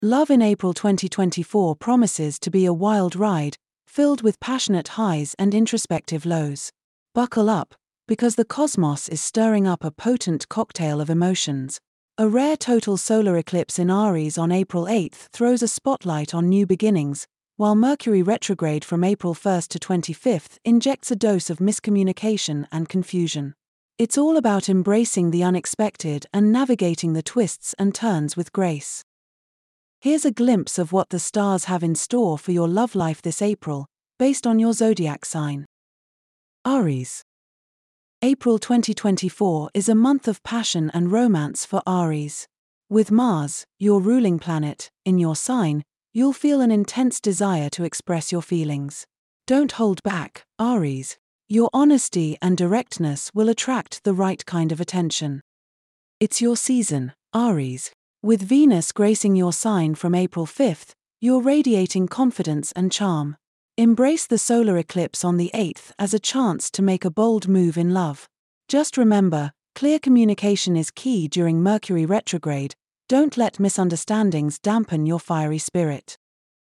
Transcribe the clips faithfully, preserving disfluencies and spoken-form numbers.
Love in April twenty twenty-four promises to be a wild ride, filled with passionate highs and introspective lows. Buckle up, because the cosmos is stirring up a potent cocktail of emotions. A rare total solar eclipse in Aries on April eighth throws a spotlight on new beginnings, while Mercury retrograde from April first to twenty-fifth injects a dose of miscommunication and confusion. It's all about embracing the unexpected and navigating the twists and turns with grace. Here's a glimpse of what the stars have in store for your love life this April, based on your zodiac sign. Aries. April twenty twenty-four is a month of passion and romance for Aries. With Mars, your ruling planet, in your sign, you'll feel an intense desire to express your feelings. Don't hold back, Aries. Your honesty and directness will attract the right kind of attention. It's your season, Aries. With Venus gracing your sign from April fifth, you're radiating confidence and charm. Embrace the solar eclipse on the eighth as a chance to make a bold move in love. Just remember, clear communication is key during Mercury retrograde. Don't let misunderstandings dampen your fiery spirit.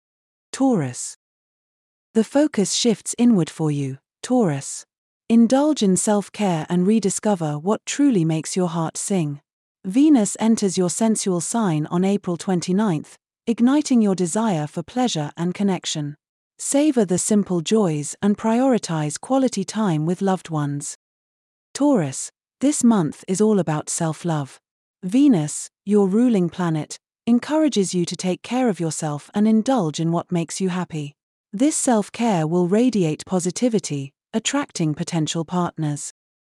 Taurus. The focus shifts inward for you, Taurus. Indulge in self-care and rediscover what truly makes your heart sing. Venus enters your sensual sign on April twenty-ninth, igniting your desire for pleasure and connection. Savor the simple joys and prioritize quality time with loved ones. Taurus, this month is all about self-love. Venus, your ruling planet, encourages you to take care of yourself and indulge in what makes you happy. This self-care will radiate positivity, attracting potential partners.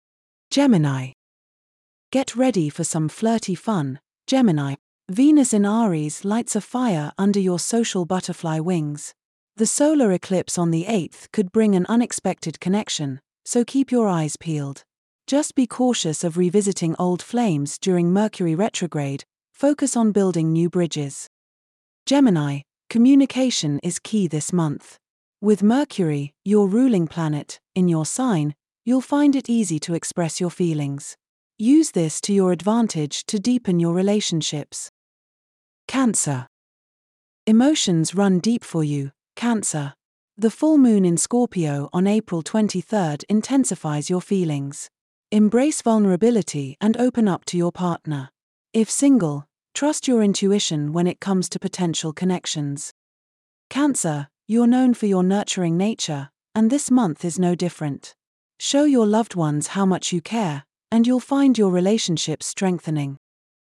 Gemini. Get ready for some flirty fun, Gemini. Venus in Aries lights a fire under your social butterfly wings. The solar eclipse on the eighth could bring an unexpected connection, so keep your eyes peeled. Just be cautious of revisiting old flames during Mercury retrograde. Focus on building new bridges. Gemini, communication is key this month. With Mercury, your ruling planet, in your sign, you'll find it easy to express your feelings. Use this to your advantage to deepen your relationships. Cancer. Emotions run deep for you, Cancer. The full moon in Scorpio on April twenty-third intensifies your feelings. Embrace vulnerability and open up to your partner. If single, trust your intuition when it comes to potential connections. Cancer, you're known for your nurturing nature, and this month is no different. Show your loved ones how much you care, and you'll find your relationships strengthening.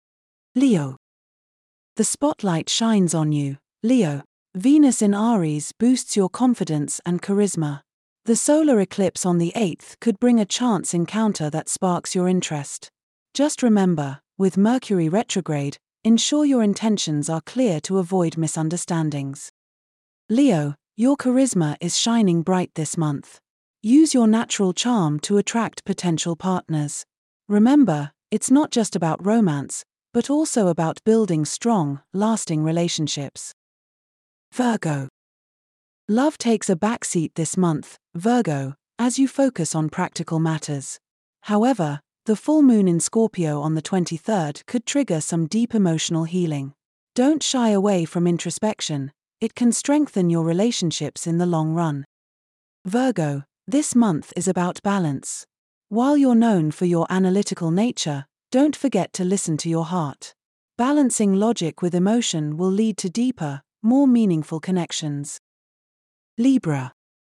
Leo. The spotlight shines on you, Leo. Venus in Aries boosts your confidence and charisma. The solar eclipse on the eighth could bring a chance encounter that sparks your interest. Just remember, with Mercury retrograde, ensure your intentions are clear to avoid misunderstandings. Leo, your charisma is shining bright this month. Use your natural charm to attract potential partners. Remember, it's not just about romance, but also about building strong, lasting relationships. Virgo. Love takes a backseat this month, Virgo, as you focus on practical matters. However, the full moon in Scorpio on the twenty-third could trigger some deep emotional healing. Don't shy away from introspection, it can strengthen your relationships in the long run. Virgo, this month is about balance. While you're known for your analytical nature, don't forget to listen to your heart. Balancing logic with emotion will lead to deeper, more meaningful connections. Libra.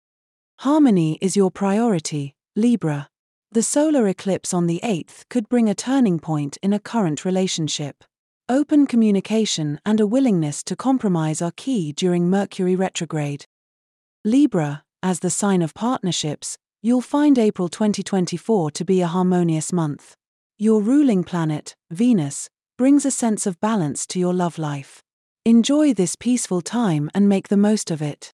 Harmony is your priority, Libra. The solar eclipse on the eighth could bring a turning point in a current relationship. Open communication and a willingness to compromise are key during Mercury retrograde. Libra, as the sign of partnerships, you'll find April twenty twenty-four to be a harmonious month. Your ruling planet, Venus, brings a sense of balance to your love life. Enjoy this peaceful time and make the most of it.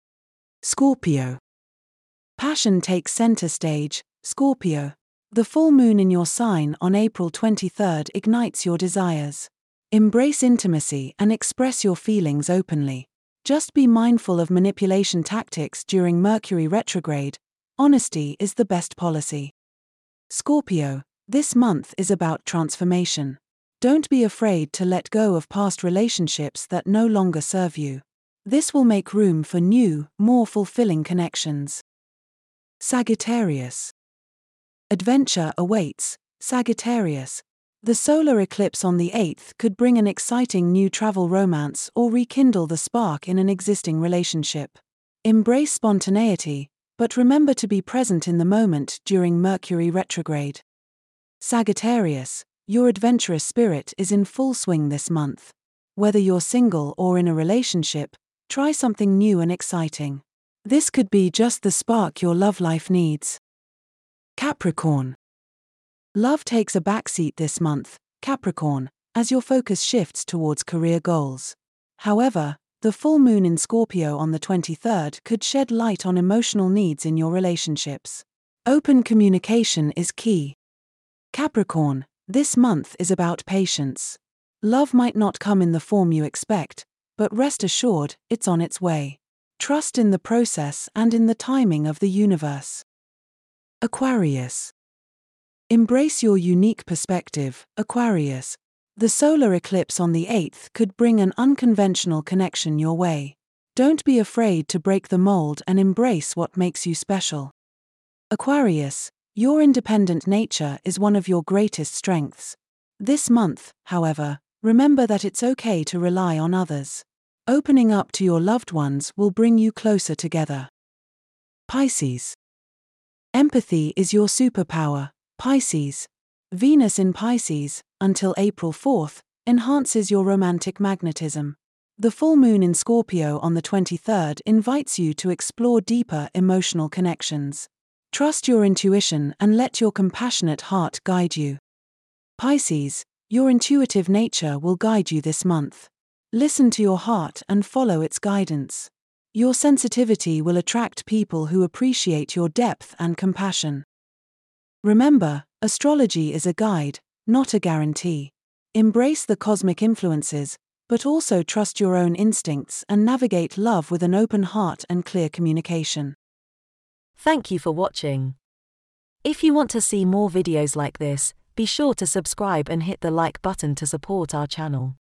Scorpio. Passion takes center stage, Scorpio. The full moon in your sign on April twenty-third ignites your desires. Embrace intimacy and express your feelings openly. Just be mindful of manipulation tactics during Mercury retrograde. Honesty is the best policy. Scorpio, this month is about transformation. Don't be afraid to let go of past relationships that no longer serve you. This will make room for new, more fulfilling connections. Sagittarius. Adventure awaits, Sagittarius. The solar eclipse on the eighth could bring an exciting new travel romance or rekindle the spark in an existing relationship. Embrace spontaneity, but remember to be present in the moment during Mercury retrograde. Sagittarius, your adventurous spirit is in full swing this month. Whether you're single or in a relationship, try something new and exciting. This could be just the spark your love life needs. Capricorn. Love takes a backseat this month, Capricorn, as your focus shifts towards career goals. However, the full moon in Scorpio on the twenty-third could shed light on emotional needs in your relationships. Open communication is key. Capricorn, this month is about patience. Love might not come in the form you expect, but rest assured, it's on its way. Trust in the process and in the timing of the universe. Aquarius. Embrace your unique perspective, Aquarius. The solar eclipse on the eighth could bring an unconventional connection your way. Don't be afraid to break the mold and embrace what makes you special. Aquarius, your independent nature is one of your greatest strengths. This month, however, remember that it's okay to rely on others. Opening up to your loved ones will bring you closer together. Pisces. Empathy is your superpower, Pisces. Venus in Pisces, until April fourth, enhances your romantic magnetism. The full moon in Scorpio on the twenty-third invites you to explore deeper emotional connections. Trust your intuition and let your compassionate heart guide you. Pisces, your intuitive nature will guide you this month. Listen to your heart and follow its guidance. Your sensitivity will attract people who appreciate your depth and compassion. Remember, astrology is a guide, not a guarantee. Embrace the cosmic influences, but also trust your own instincts and navigate love with an open heart and clear communication. Thank you for watching. If you want to see more videos like this, be sure to subscribe and hit the like button to support our channel.